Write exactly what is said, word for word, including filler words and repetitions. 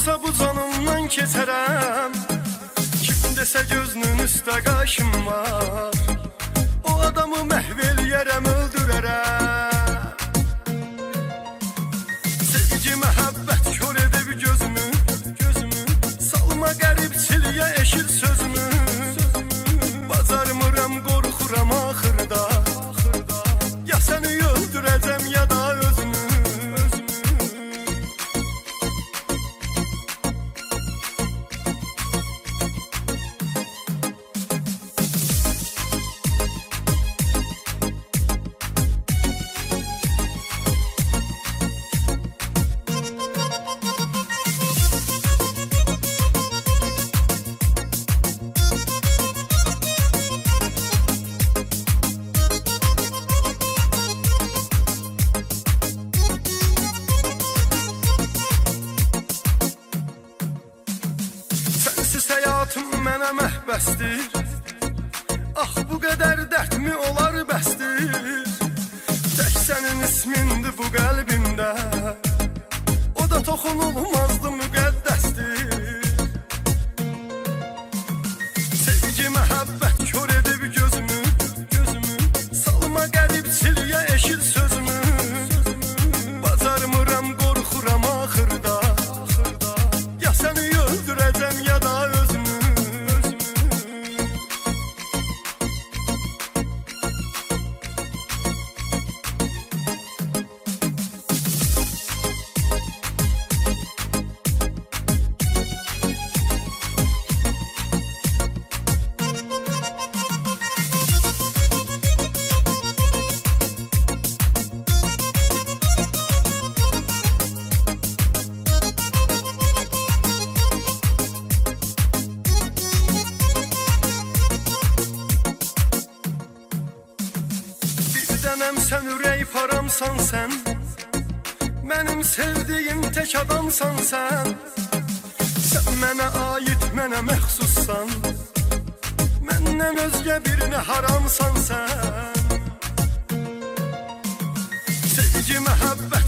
olsa bu canımdan keçərəm. Kim desə gözünün üstə qaşım var, o adamı məhv eləyərəm, öldürərəm. Sevgi, məhəbbət kör edib gözümü, gözümü. Salma qəribçiliyə eşit sözümü. Bacarmıram, qorxuram axırda, ya səni öldürəcəm ya da özümü. Həyatım mənə məhbəsdir, ah bu qədər dərdmi olar bəsdir. Tək sənin ismindir bu qəlbimdə, o da toxunulmazdı, müqəddəsdir. Sevgi, məhəbbət kör edib gözümü, gözümü. Salma qəribçiliyə eşit sözümü. Bacarmıram, qorxuram axırda, ya səni öldürəcəm ya da özümü. Dənəm sən ürək paramsan sən, mənim sevdiyim tək adamsan sən. Sən mənə aid, mənə məxsussan, məndən özgə birinə haramsan sən. Sevgi, məhəbbət